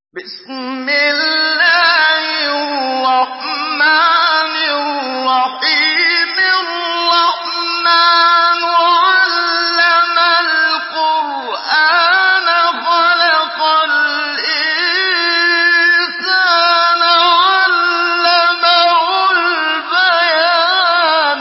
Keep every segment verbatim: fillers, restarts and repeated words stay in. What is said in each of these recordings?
بسم الله الرحمن الرحيم الرحمن علم القرآن خلق الإنسان علمه البيان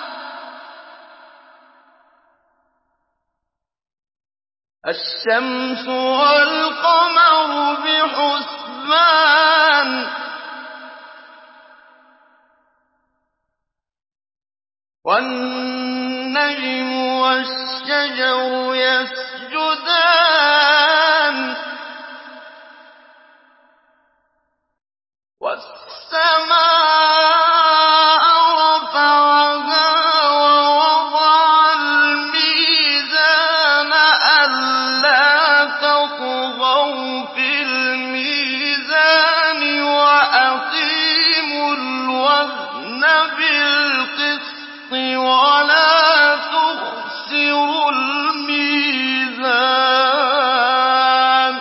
الشمس والقمر بحسبان والنجم والشجر يسجدان والسماء رفعها ووضع الميزان ألا تطغوا في الميزان وأقيموا الوزن بالقسط ولا تخسروا الميزان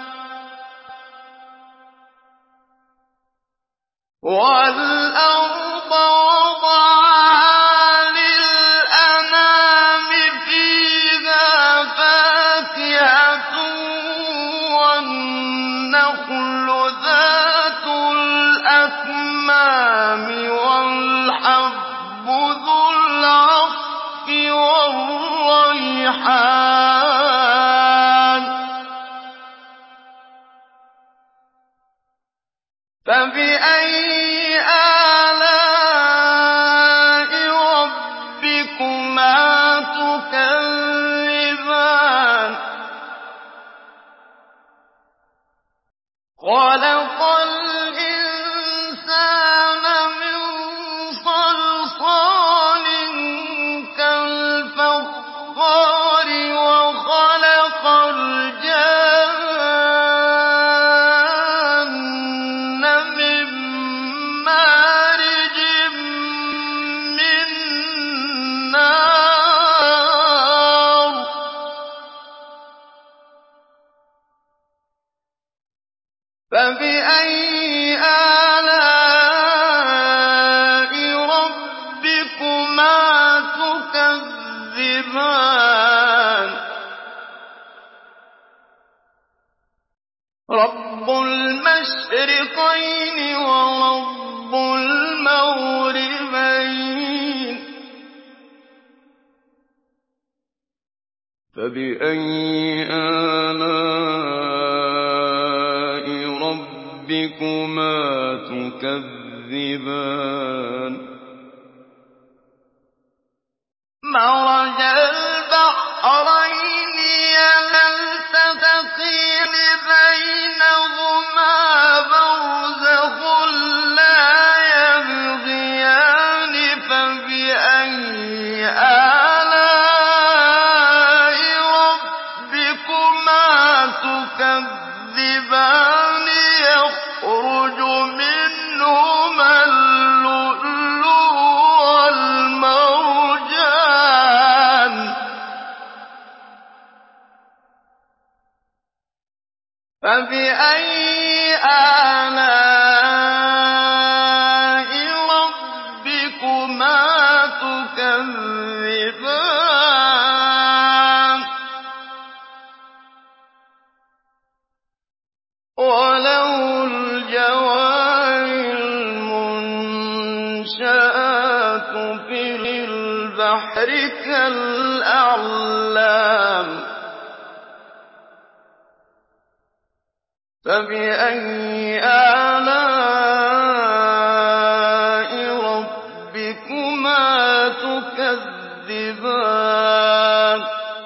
والأرض وضعها للأنام فيها فاكهة والنخل ذات الأكمام والحب ذو العصف والريحان فبأي آلاء ربكما تكذبان خلق الإنسان من صلصال كالفخار وخلق الجان من مارج من نار فبأي آلاء ربكما تكذبان رب المشرقين ورب المغربين فبأي آلاء ربكما تكذبان مرج البحرين يلتقيان بينهما برزخ لا يبغيان فبأي آلاء ربكما تكذبان يخرج منهما اللؤلؤ والمرجان فبأي آلاء ربكما تكذبان وله الجوار المنشآت في البحر كالأعلام فبأي آلاء ربكما تكذبان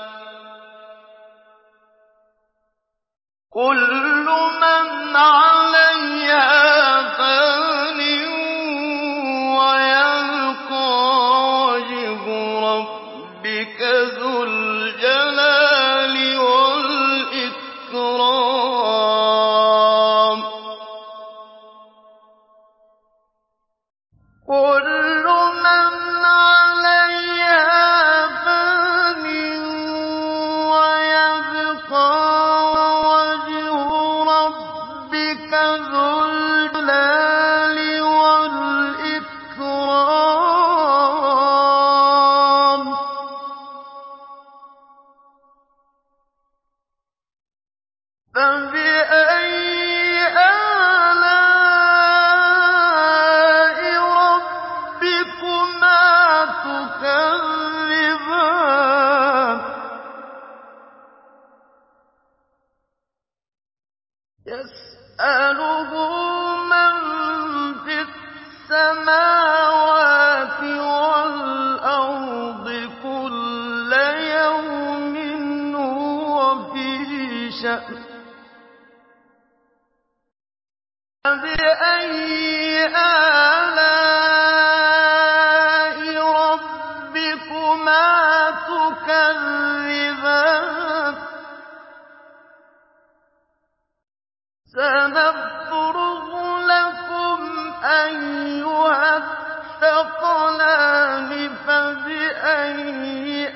كل من عليها فان ويبقى وجه ربك ذو الجلال والإكرام كل من عليها فان ويبقى وجه ربك ذُو الْجَلَالِ وَالْإِكْرَامِ فَبِأَيِّ آلَاءِ رَبِّكُمَا تُكَذِّبَانِ يَسْأَلُهُ مَن فِي السَّمَاوَاتِ وَالْأَرْضِ كُلَّ يَوْمٍ هُوَ فِي شَأْنٍ فَبِأَيِّ آلَاءِ رَبِّكُمَا تُكَذِّبَانِ سَنَفْرُغُ لَكُمْ أَيُّهَ الثَّقَلَانِ فَبِأَيِّ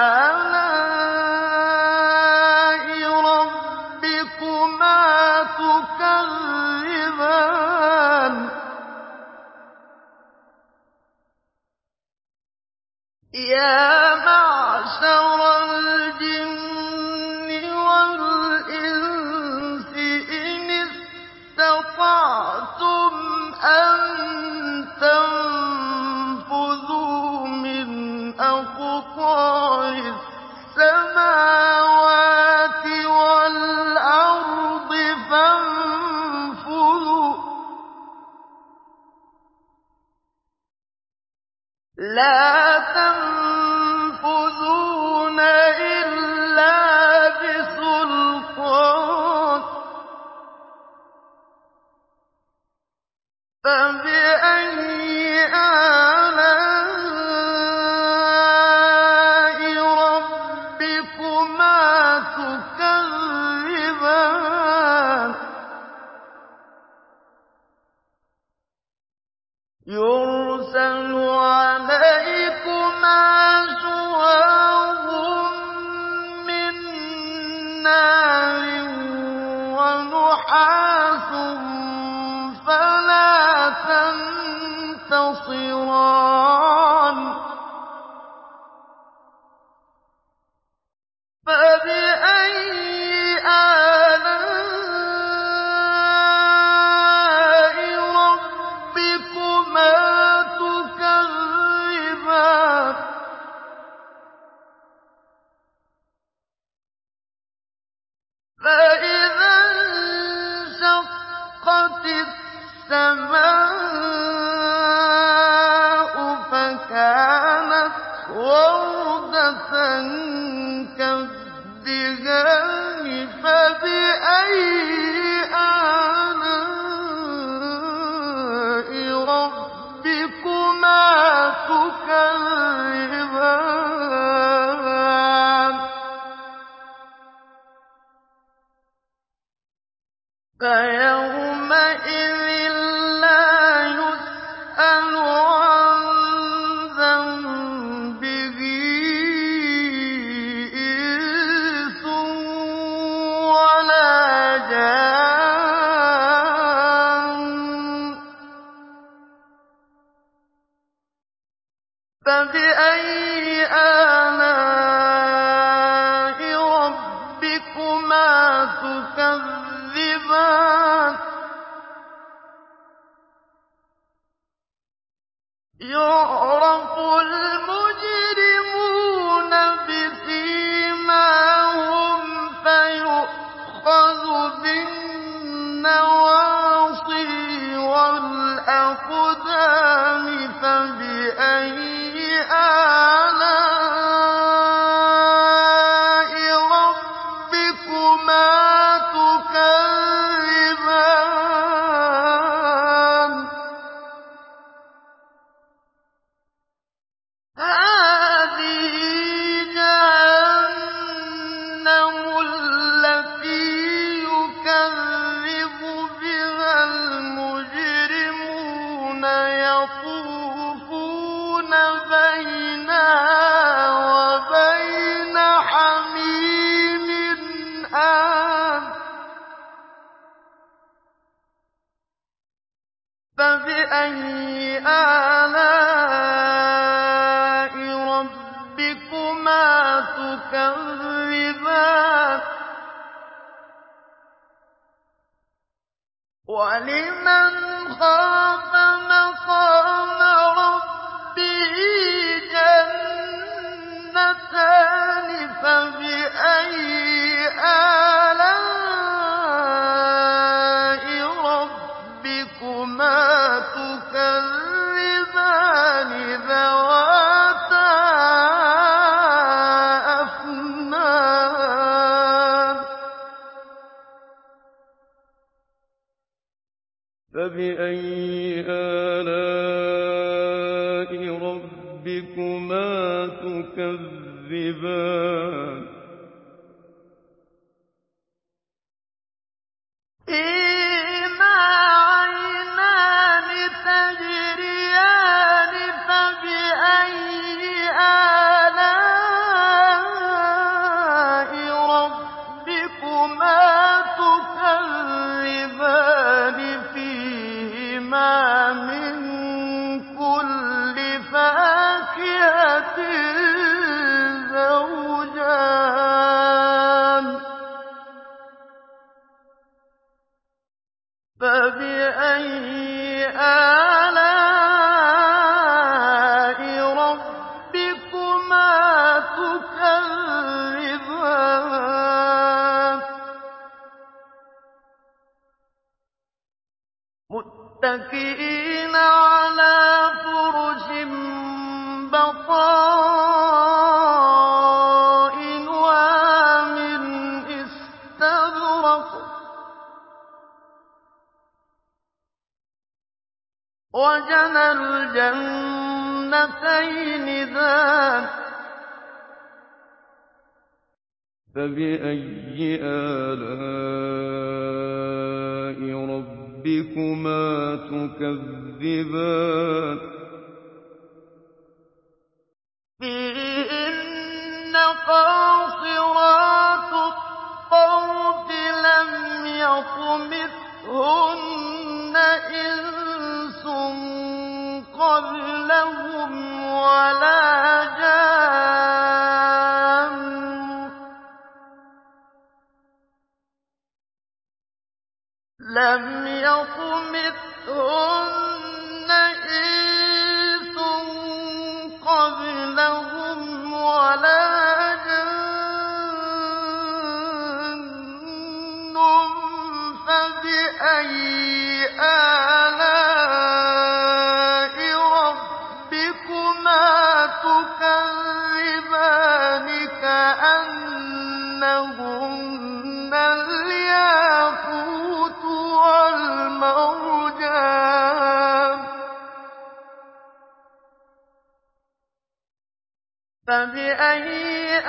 آلَاءِ رَبِّكُمَا تُكَذِّبَانِ يَا مَعْشَرَ الْجِنِّ وَالْإِنسِ إِنِ اسْتَطَعْتُمْ أَن تَنفُذُوا مِنْ أَقْطَارِ السَّمَاوَاتِ وَالْأَرْضِ فَانفُذُوا ۚ لَا تَنفُذُونَ إِلَّا بِسُلْطَانٍ فَبِأَيِّ آلَاءِ رَبِّكُمَا تُكَذِّبَانِ يُرْسَلُ عَلَيْكُمَا شُوَاظٌ مِّن نَّارٍ وَنُحَاسٌ فَلَا تَنتَصِرَانِ فَبِأَيِّ آلَاءِ رَبِّكُمَا تُكَذِّبَانِ فَإِذَا انشَقَّتِ السَّمَاءُ فَكَانَتْ وَرْدَةً كَالدِّهَانِ فَبِأَيِّ آلَاءِ رَبِّكُمَا تُكَذِّبَانِ فَيَوْمَئِذٍ لَّا يُسْأَلُ عَن ذَنبِهِ إِنسٌ وَلَا جَانٌّ فَبِأَيِّ آلَاءِ رَبِّكُمَا تُكَذِّبَانِ يُعْرَفُ الْمُجْرِمُونَ بِسِيمَاهُمْ فَيُؤْخَذُ بِالنَّوَاصِي وَالْأَقْدَامِ فَبِأَيِّ آلَاءِ فَبِأَيِّ آلَاءِ رَبِّكُمَا تُكَذِّبَانِ وَلِمَنْ خَافَ مَقَامَ رَبِّهِ جَنَّتَانِ فَبِأَيِّ آلَاءِ رَبِّكُمَا تُكَذِّبَانِ ذَوَاتَا أَفْنَانٍ فَبِأَيِّ آلَاءِ رَبِّكُمَا تُكَذِّبَانِ فِيهِمَا عَيْنَانِ تَجْرِيَانِ فَبِأَيِّ آلَاءِ رَبِّكُمَا تُكَذِّبَانِ فِيهِمَا مِن كُلِّ فَاكِهَةٍ زَوْجَانِ فَبِأَيِّ آلَاءِ رَبِّكُمَا تُكَذِّبَانِ مُتَّكِئِينَ عَلَىٰ فُرُشٍ بَطَائِنُهَا مِنْ إِسْتَبْرَقٍ وَجَنَى الْجَنَّتَيْنِ دَانٍ فَبِأَيِّ آلَاءِ رَبِّكُمَا تُكَذِّبَانِ فِيهِنَّ قَاصِرَاتُ الطَّرْفِ لَمْ يَطْمِثْهُنَّ إِنسٌ قَبْلَهُمْ وَلَا جَانٌّ لَمْ يَطْمِثْهُنَّ إِنسٌ قَبْلَهُمْ وَلَا جَانٌّ فَبِأَيِّ آلَاءِ رَبِّكُمَا تُكَذِّبَانِ كَأَنَّهُنَّ الْيَاقُوتُ وَالْمَرْجَانُ فَبِأَيِّ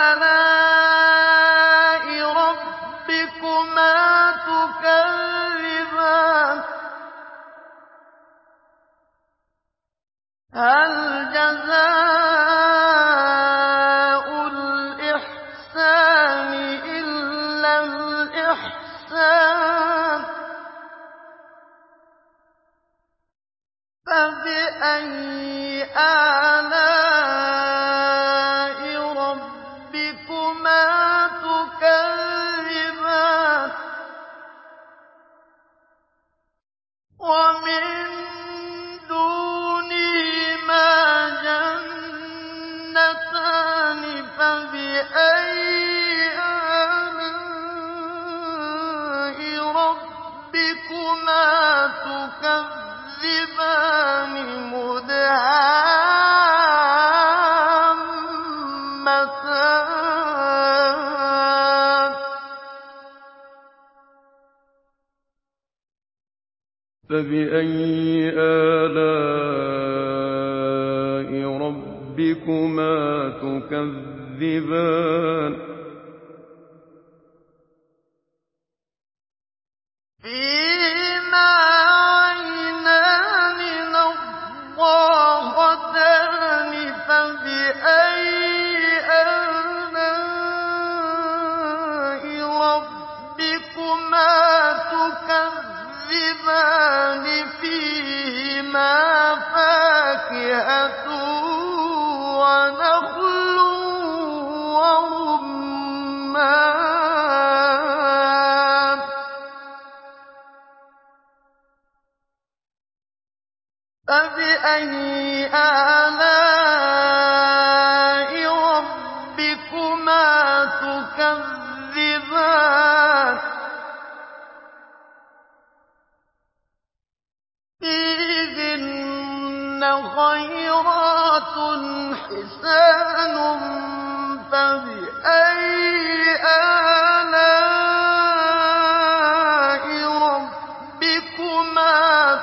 آلَاءِ رَبِّكُمَا تُكَذِّبَانِ هَلْ جَزَاءُ الْإِحْسَانِ إِلَّا الْإِحْسَانُ فَبِأَيِّ آلَاءِ رَبِّكُمَا تُكَذِّبَانِ وَمِن دُونِهِمَا جَنَّتَانِ فَبِأَيِّ آلَاءِ رَبِّكُمَا تُكَذِّبَانِ مُدْهَامَّتَانِ فَبِأَيِّ آلَاءِ رَبِّكُمَا تُكَذِّبَانِ فِيهِمَا عَيْنَانِ نَضَّاخَتَانِ فَبِأَيِّ آلَاءِ رَبِّكُمَا تُكَذِّبَانِ فِيهِمَا فَاكِهَةٌ وَنَخْلٌ وَرُمَّانٌ فَبِأَيِّ آلَاءِ رَبِّكُمَا تُكَذِّبَانِ فِيهِنَّ خَيْرَاتٌ حِسَانٌ فَبِأَيِّ آلَاءِ رَبِّكُمَا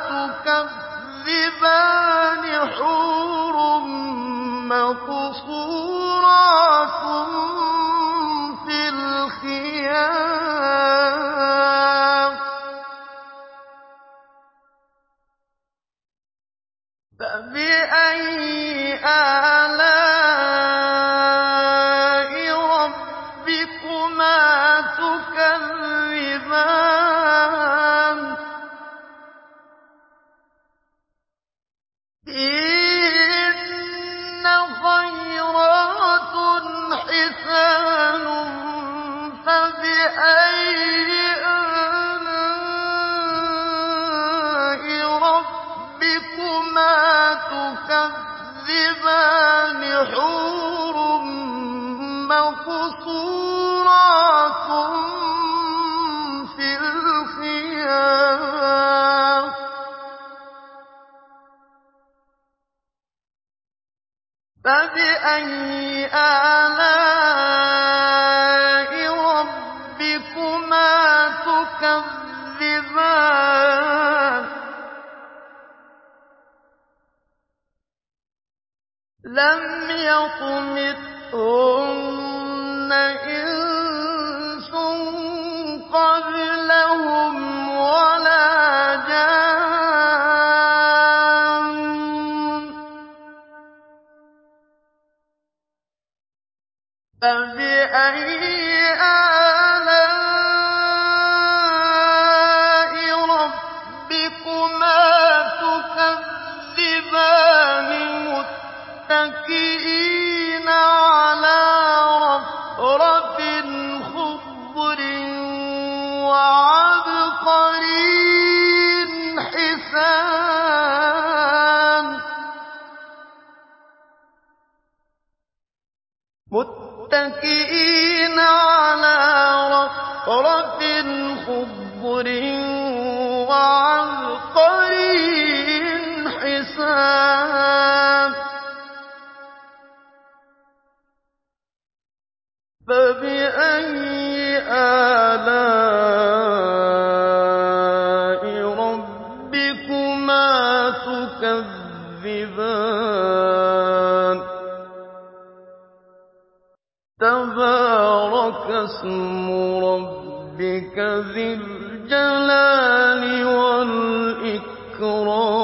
تُكَذِّبَانِ حُورٌ مَّقْصُورَاتٌ فِي الْخِيَامِ فَبِأَيِّ آلَاءِ رَبِّكُمَا تُكَذِّبَانِ فِيهِنَّ خَيْرَاتٌ حِسَانٌ فَبِأَيِّ آلَاءِ رَبِّكُمَا تُكَذِّبَانِ حُورٌ مَّقْصُورَاتٌ فِي الْخِيَامِ فَبِأَيِّ آلَاءِ رَبِّكُمَا تُكَذِّبَانِ لَمْ يَطْمِثْهُنَّ إِنسٌ قَبْلَهُمْ وَلَا جَانٌّ فَبِأَيِّ آلَاءِ رَبِّكُمَا تُكَذِّبَانِ مُتَّكِئِينَ عَلَىٰ رَفْرَفٍ خُضْرٍ وَعَبْقَرِيٍّ حِسَانٍ مُتَّكِئِينَ عَلَىٰ رَفْرَفٍ خُضْرٍ وَعَبْقَرِيٍّ حِسَانٍ فَبِأَيِّ آلَاءِ رَبِّكُمَا تُكَذِّبَانِ تَبَارَكَ اسْمُ رَبِّكَ ذِي الْجَلَالِ وَالْإِكْرَامِ